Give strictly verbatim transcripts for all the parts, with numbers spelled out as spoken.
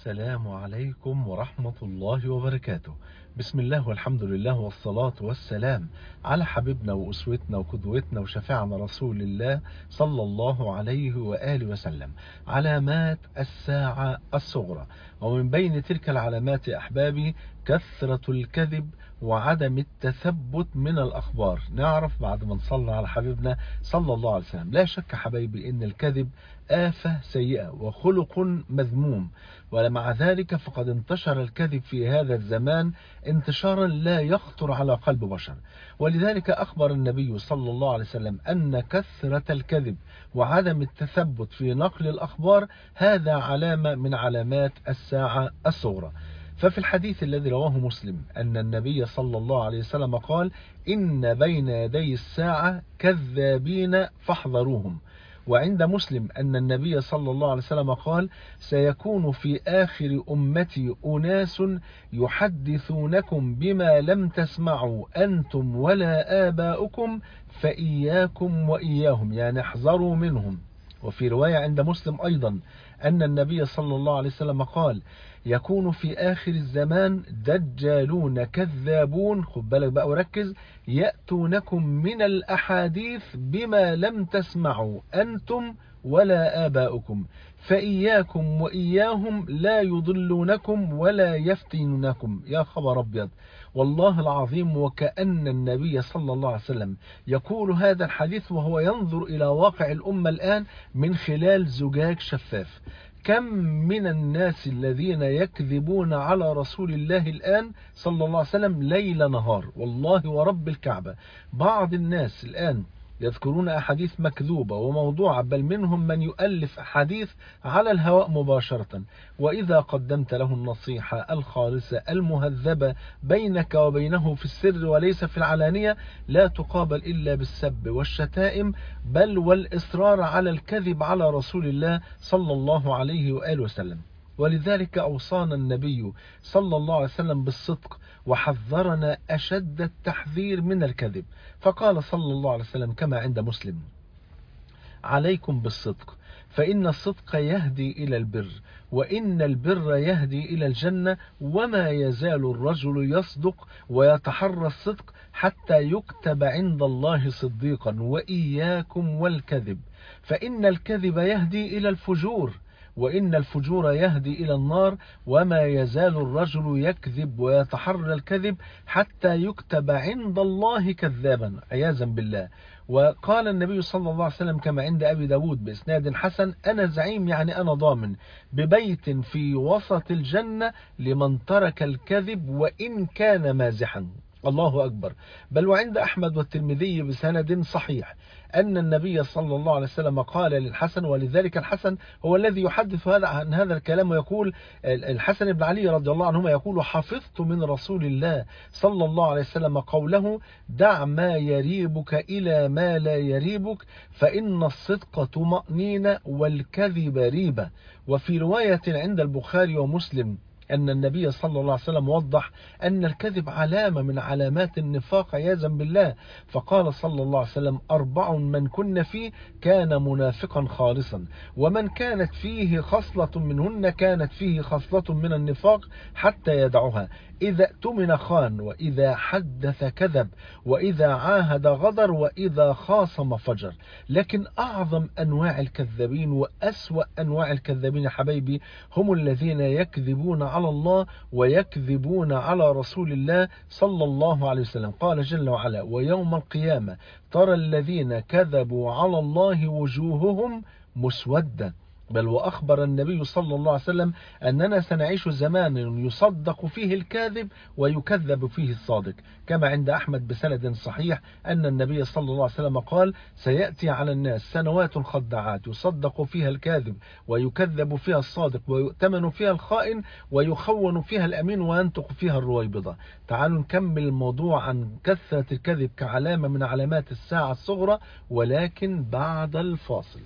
السلام عليكم ورحمة الله وبركاته. بسم الله والحمد لله والصلاة والسلام على حبيبنا وأسوتنا وقدوتنا وشفيعنا رسول الله صلى الله عليه وآله وسلم. علامات الساعة الصغرى، ومن بين تلك العلامات أحبابي كثرة الكذب وعدم التثبت من الأخبار. نعرف بعد ما نصلي على حبيبنا صلى الله عليه وسلم، لا شك حبيبي إن الكذب آفة سيئة وخلق مذموم، ومع ذلك فقد انتشر الكذب في هذا الزمان انتشارا لا يخطر على قلب بشر. ولذلك أخبر النبي صلى الله عليه وسلم أن كثرة الكذب وعدم التثبت في نقل الأخبار هذا علامة من علامات الساعة الصغرى. ففي الحديث الذي رواه مسلم أن النبي صلى الله عليه وسلم قال: إن بين يدي الساعة كذابين فاحذروهم. وعند مسلم أن النبي صلى الله عليه وسلم قال: سيكون في آخر أمتي أناس يحدثونكم بما لم تسمعوا أنتم ولا آباؤكم فإياكم وإياهم، يعني احذروا منهم. وفي رواية عند مسلم أيضا أن النبي صلى الله عليه وسلم قال: يكون في آخر الزمان دجالون كذابون، خد بالك بقى وركز، يأتونكم من الأحاديث بما لم تسمعوا أنتم ولا آباؤكم فإياكم وإياهم لا يضلونكم ولا يفتنونكم. يا خبر أبيض، والله العظيم وكأن النبي صلى الله عليه وسلم يقول هذا الحديث وهو ينظر إلى واقع الأمة الآن من خلال زجاج شفاف. كم من الناس الذين يكذبون على رسول الله الآن صلى الله عليه وسلم ليل نهار، والله ورب الكعبة. بعض الناس الآن يذكرون أحاديث مكذوبة وموضوعة، بل منهم من يؤلف أحاديث على الهواء مباشرة، وإذا قدمت له النصيحة الخالصة المهذبة بينك وبينه في السر وليس في العلانية لا تقابل إلا بالسب والشتائم، بل والإصرار على الكذب على رسول الله صلى الله عليه وآله وسلم. ولذلك أوصانا النبي صلى الله عليه وسلم بالصدق وحذرنا أشد التحذير من الكذب، فقال صلى الله عليه وسلم كما عند مسلم: عليكم بالصدق فإن الصدق يهدي إلى البر، وإن البر يهدي إلى الجنة، وما يزال الرجل يصدق ويتحرى الصدق حتى يكتب عند الله صديقا، وإياكم والكذب فإن الكذب يهدي إلى الفجور، وإن الفجور يهدي إلى النار، وما يزال الرجل يكذب ويتحرى الكذب حتى يكتب عند الله كذابا عياذا بالله. وقال النبي صلى الله عليه وسلم كما عند أبي داود بإسناد حسن: أنا زعيم، يعني أنا ضامن، ببيت في وسط الجنة لمن ترك الكذب وإن كان مازحا. الله أكبر. بل وعند أحمد والترمذي بسند صحيح أن النبي صلى الله عليه وسلم قال للحسن، ولذلك الحسن هو الذي يحدث هذا عن هذا الكلام، ويقول الحسن بن علي رضي الله عنهما يقول: حفظت من رسول الله صلى الله عليه وسلم قوله: دع ما يريبك إلى ما لا يريبك فإن الصدق طمأنينة والكذب ريبة. وفي رواية عند البخاري ومسلم أن النبي صلى الله عليه وسلم وضح أن الكذب علامة من علامات النفاق عياذا بالله، فقال صلى الله عليه وسلم: أربع من كن فيه كان منافقا خالصا، ومن كانت فيه خصلة منهن كانت فيه خصلة من النفاق حتى يدعها: إذا اؤتمن خان، وإذا حدث كذب، وإذا عاهد غدر، وإذا خاصم فجر. لكن أعظم أنواع الكذابين وأسوأ أنواع الكذابين يا حبايبي هم الذين يكذبون على الله ويكذبون على رسول الله صلى الله عليه وسلم. قال جل وعلا: ويوم القيامة ترى الذين كذبوا على الله وجوههم مسودة. بل وأخبر النبي صلى الله عليه وسلم أننا سنعيش زمانا يصدق فيه الكاذب ويكذب فيه الصادق، كما عند أحمد بسند صحيح أن النبي صلى الله عليه وسلم قال: سيأتي على الناس سنوات خداعات يصدق فيها الكاذب ويكذب فيها الصادق ويؤتمن فيها الخائن ويخون فيها الأمين وينطق فيها الرويبضة. تعالوا نكمل الموضوع عن كثرة الكذب كعلامة من علامات الساعة الصغرى، ولكن بعد الفاصل.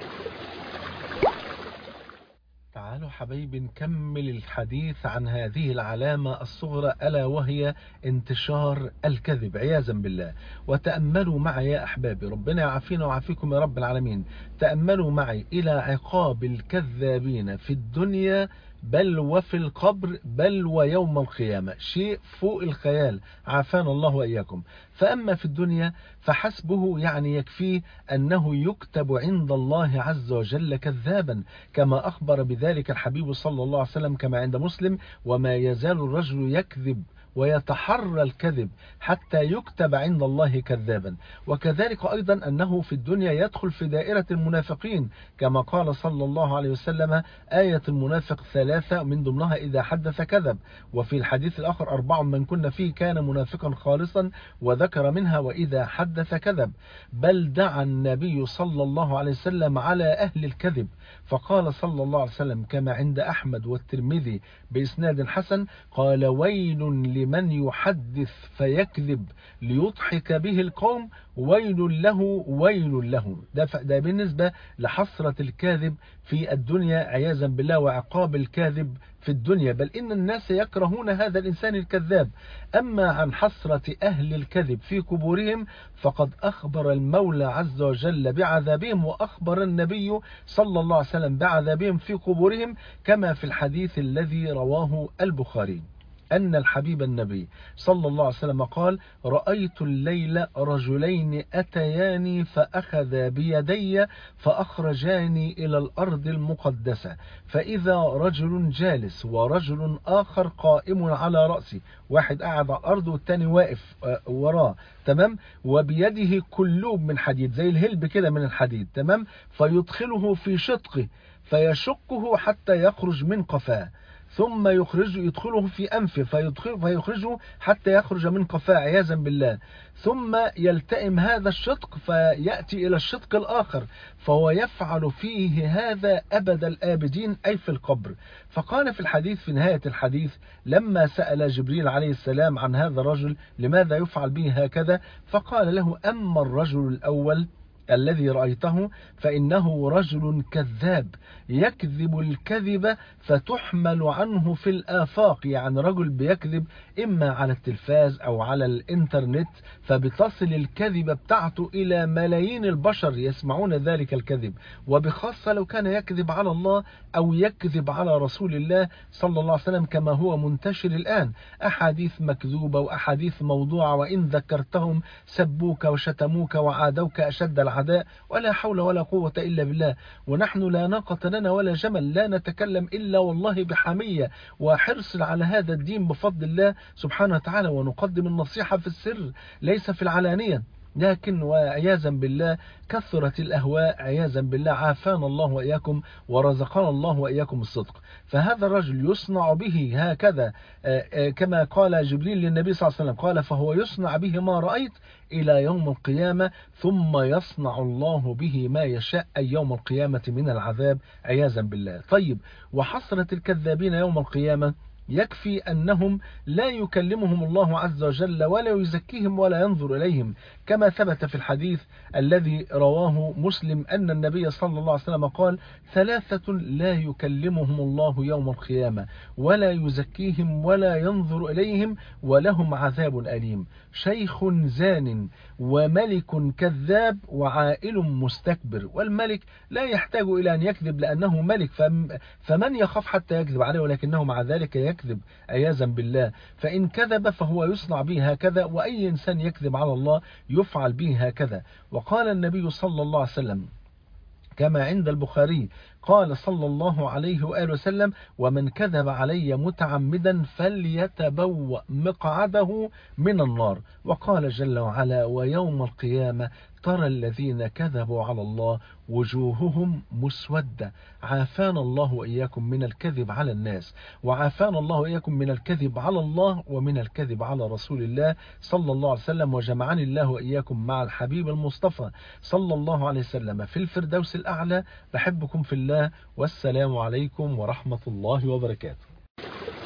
تعالوا حبايبي نكمل الحديث عن هذه العلامة الصغرى، ألا وهي انتشار الكذب عياذا بالله. وتأملوا معي يا أحبابي، ربنا يعافينا ويعافيكم يا رب العالمين. تأملوا معي إلى عقاب الكذابين في الدنيا بل وفي القبر بل ويوم القيامة، شيء فوق الخيال، عافانا الله وإياكم. فأما في الدنيا فحسبه، يعني يكفيه أنه يكتب عند الله عز وجل كذابا، كما أخبر بذلك الحبيب صلى الله عليه وسلم كما عند مسلم: وما يزال الرجل يكذب ويتحرى الكذب حتى يكتب عند الله كذابا. وكذلك أيضا أنه في الدنيا يدخل في دائرة المنافقين، كما قال صلى الله عليه وسلم: آية المنافق ثلاثة من ضمنها إذا حدث كذب. وفي الحديث الآخر: أربع من كن فيه كان منافقا خالصا، وذكر منها: وإذا حدث كذب. بل دعا النبي صلى الله عليه وسلم على أهل الكذب، فقال صلى الله عليه وسلم كما عند أحمد والترمذي بإسناد حسن: قال: ويل لمن يحدث فيكذب ليضحك به القوم، ويل له ويل له. ده, ده بالنسبة لحسرة الكاذب في الدنيا عياذا بالله، وعقاب الكاذب في الدنيا، بل إن الناس يكرهون هذا الإنسان الكذاب. أما عن حسرة أهل الكذب في قبورهم فقد أخبر المولى عز وجل بعذابهم، وأخبر النبي صلى الله عليه وسلم بعذابهم في قبورهم، كما في الحديث الذي رواه البخاري أن الحبيب النبي صلى الله عليه وسلم قال: رأيت الليل رجلين أتياني فأخذا بيدي فأخرجاني إلى الأرض المقدسة، فإذا رجل جالس ورجل آخر قائم على رأسي، واحد قاعد على الأرض والتاني واقف وراه، تمام، وبيده كلوب من حديد زي الهلب كده من الحديد، تمام، فيدخله في شقه فيشقه حتى يخرج من قفاه، ثم يخرج يدخله في أنفه فيدخل فيخرجه حتى يخرج من قفاه عياذا بالله، ثم يلتئم هذا الشق فيأتي إلى الشق الآخر، فهو يفعل فيه هذا أبد الآبدين، أي في القبر. فقال في الحديث في نهاية الحديث لما سأل جبريل عليه السلام عن هذا الرجل لماذا يفعل به هكذا، فقال له: أما الرجل الأول الذي رأيته فإنه رجل كذاب يكذب الكذب فتحمل عنه في الآفاق، يعني رجل بيكذب إما على التلفاز أو على الإنترنت، فبتصل الكذبة بتاعته إلى ملايين البشر يسمعون ذلك الكذب، وبخاصة لو كان يكذب على الله أو يكذب على رسول الله صلى الله عليه وسلم، كما هو منتشر الآن، أحاديث مكذوبة وأحاديث موضوعة، وإن ذكرتهم سبوك وشتموك وعادوك أشد العداء، ولا حول ولا قوة إلا بالله. ونحن لا ناقة لنا ولا جمل، لا نتكلم إلا والله بحمية وحرص على هذا الدين بفضل الله سبحانه وتعالى، ونقدم النصيحة في السر ليس في العلانية، لكن وعياذا بالله كثرت الأهواء عياذا بالله، عافانا الله وإياكم ورزقنا الله وإياكم الصدق. فهذا الرجل يصنع به هكذا كما قال جبريل للنبي صلى الله عليه وسلم، قال: فهو يصنع به ما رأيت إلى يوم القيامة، ثم يصنع الله به ما يشاء أي يوم القيامة من العذاب عياذا بالله. طيب، وحسرة الكذابين يوم القيامة يكفي أنهم لا يكلمهم الله عز وجل ولا يزكيهم ولا ينظر إليهم، كما ثبت في الحديث الذي رواه مسلم أن النبي صلى الله عليه وسلم قال: ثلاثة لا يكلمهم الله يوم القيامة ولا يزكيهم ولا ينظر إليهم ولهم عذاب أليم: شيخ زان وملك كذاب وعائل مستكبر. والملك لا يحتاج إلى أن يكذب لأنه ملك، فمن يخاف حتى يكذب عليه، ولكنه مع ذلك يكذب عياذا بالله، فإن كذب فهو يصنع به هكذا، وأي إنسان يكذب على الله يفعل به هكذا. وقال النبي صلى الله عليه وسلم كما عند البخاري قال صلى الله عليه وآله وسلم: ومن كذب علي متعمدا فليتبوأ مقعده من النار. وقال جل وعلا: ويوم القيامة ترى الذين كذبوا على الله وجوههم مسودة. عافانا الله وإياكم من الكذب على الناس، وعافانا الله وإياكم من الكذب على الله ومن الكذب على رسول الله صلى الله عليه وسلم، وجمعني الله وإياكم مع الحبيب المصطفى صلى الله عليه وسلم في الفردوس الأعلى. بحبكم في الله، والسلام عليكم ورحمة الله وبركاته.